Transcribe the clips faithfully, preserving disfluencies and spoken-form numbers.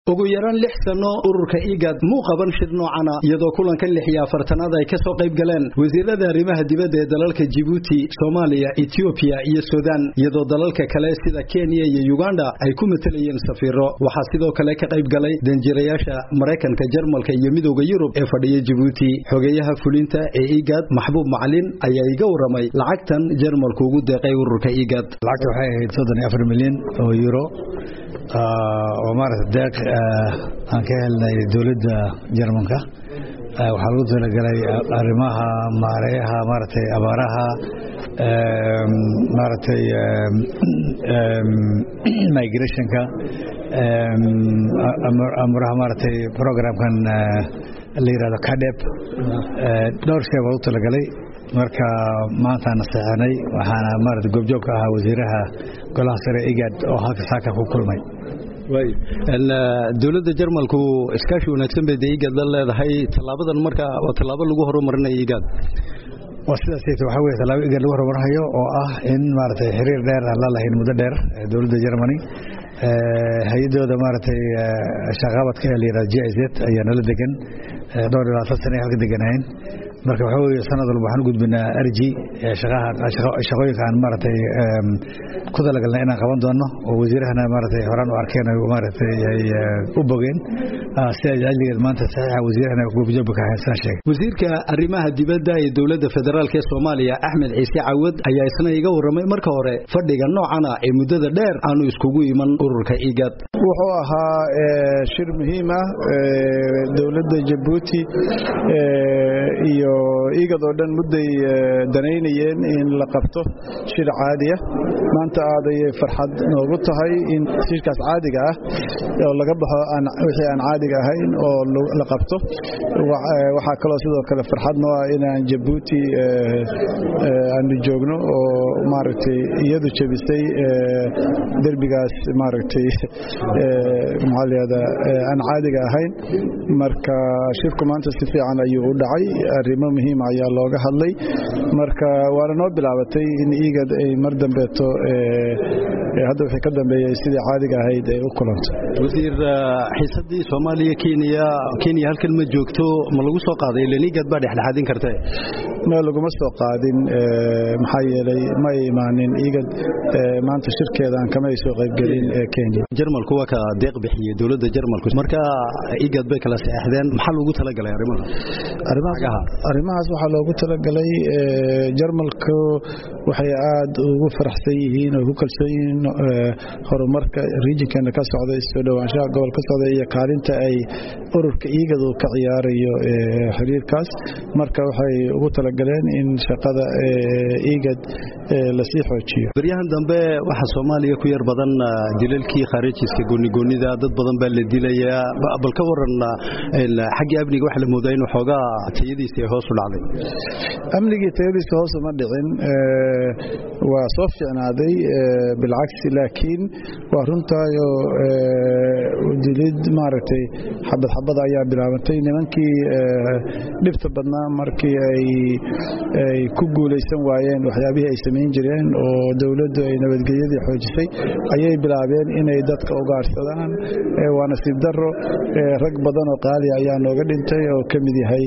ugu yaraan lix sano ururka IGAD muu qaban shir noocana iyadoo kulanka lix iyo afartanaad ay ka soo qayb galeen wasiirada arrimaha dibadda ee dalalka Djibouti, Soomaaliya, Ethiopia iyo Sudan iyadoo dalalka kale sida Kenya iyo Uganda ay ku matalayeen safiiro. Waxa sidoo kale ka qayb galay danjirayaasha Mareykanka, Jarmalka iyo Midowga Yurub ee fadhiya Djibouti. Xogeyaha fulinta ee IGAD Maxbuub Macalin ayaa iga waramay lacagtan Jarmalku ugu deeqay ururka IGAD. Lacagtu waxay ahayd soddon iyo afar milyan oo euro oo maaragtay deeq aan ka helnay dawladda Jarmalka. waxaa lagu talagalay arrimaha maareeyaha maaragtay abaaraha maaragtay migrationka amuraha maaragtay programkan la yiraahdo kadep dhowr shay baa lagu talagalay. marka maanta aan saxanay waxaana maaragtay goobjoog ka ahaa wasiiraha golaha sare IGAD oo halka saaka ku kulmay. way en dawladda Jarmalku iskaashi wanaagsan bay IGAD la leedahay. talaabadan marka waa talaabo lagu horumarinayo IGAD. waa sidaas waxa weeye talaabo IGAD lagu horumarinayo oo ah in maaragtay xiriir dheer la lahayn muddo dheer dawladda Jarmani hay'adooda maaragtay shaqabadka ee la yiraahdo G I Z ayaa nala degan dhowr iyo labaatan sano halka deganayeen. marka waxa weeye sanad walba waxaan u gudbinaa arji shaqaha shaqooyinka aan maaragtay ku talagalnay inaan qaban doono oo wasiirahana maaragtay horaan u arkeen oo maaragtay ay u bogeen si ay ajligeed maanta saxiixa wasiirahana goobjoog ka haysan sheegay. wasiirka arrimaha dibadda ee dawladda federaalka Soomaaliya Axmed Ciise Cawad ayaa isna iga waramay marka hore fadhiga noocana ee muddada dheer aanu iskugu iman ururka IGAD. wuxuu ahaa shir muhiim ah dawladda Djibouti iyo IGAD oo dhan mudday danaynayeen in la qabto shir caadi ah. maanta aaday farxad noogu tahay in shirkaas caadiga ah oo laga baxo aan wixii aan caadiga ahayn oo la qabto. waxa kale sidoo kale farxad noo ah inaan Djibouti aan joogno oo maaragtay iyadu jabisay darbigaas maaragtay maxaliyada aan caadiga ahayn. marka shirku maanta si fiican ayuu u dhacay. arrimo muhiim ayaa looga hadlay. marka waana noo bilaabatay in IGAD ay mar dambeeto hadda wixii ka dambeeyay sidii caadiga ahayd ay u kulanto. wasiir xiisadii Soomaaliya Kenya Kenya halkan ma joogto ma lagu soo qaaday ilaa IGAD baa dhexdhexaadin kartay ma lagu ma soo qaadin maxaa yeelay ma imaanin IGAD maanta shirkeeda aan kama soo qayb galin Kenya. Jarmalku waa ka deeq bixiyay dawladda Jarmalku marka IGAD bay kala saxdeen maxaa lagu talagalay arrimaha arrimaha arrimahaas waxaa loogu talagalay Jarmalku waxay aad ugu faraxsan yihiin oo ku kalsoon yihiin horumarka regionkan ka socda soo dhawaanshaha gobolka socda iyo kaalinta ay ururka IGAD ka ciyaarayo xiriirkaas. marka waxay ugu talagaleen in shaqada IGAD la sii xoojiyo. baryahan dambe waxa Soomaaliya ku yar badan dilalkii kharijiska gooni goonida dad badan baa la dilayaa bal ka waran xagga amniga waxa la moodaa in xoogaa tayadiisa hoos u dhacday. amniga tayadiisa hoos uma dhicin waa soo fiicnaaday bilcagsi laakiin waa runtaayo dilid maaragtay xabad xabad ayaa bilaabantay. nimankii dhibta badnaa markii ay ay ku guuleysan waayeen waxyaabihii ay sameyn jireen oo dawladdu ay nabadgelyadii xoojisay ayay bilaabeen inay dadka ugaarsadaan. waa nasiib darro rag badan oo qaali ayaa nooga dhintay oo ka mid yahay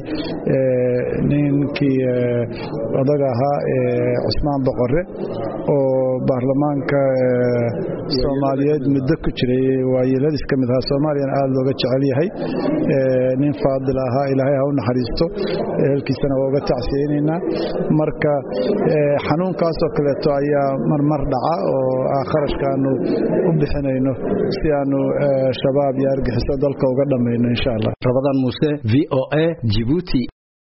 ninkii odaga ahaa Cusmaan Boqorre oo baarlamaanka Soomaaliyeed muddo ku jiray waayeeladiis ka mid ah Soomaaliya aad looga jecel yahay. nin faadil ahaa Ilaahay ha u naxariisto helkiisana waa uga tacsiyeynaa. marka xanuunkaas oo kale to ayaa marmar dhaca oo kharashkaanu u bixinayno si aanu shabaab iyo argaxiso dalka uga dhamayno insha Allah. Ramadan Muuse V O A Djibouti.